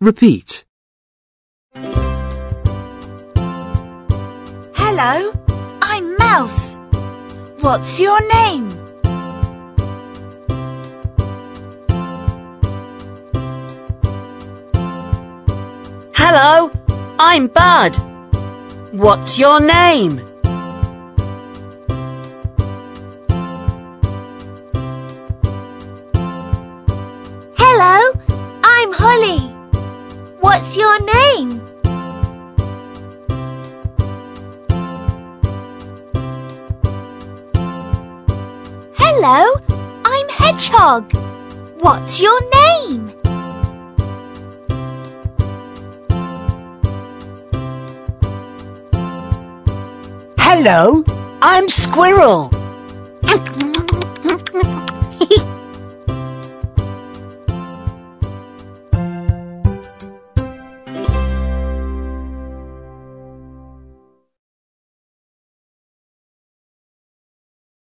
Repeat. Hello, I'm Mouse. What's your name? Hello, I'm Bud. What's your name? Hello, I'm Holly. What's your name? Hello, I'm Hedgehog. What's your name? Hello, I'm Squirrel.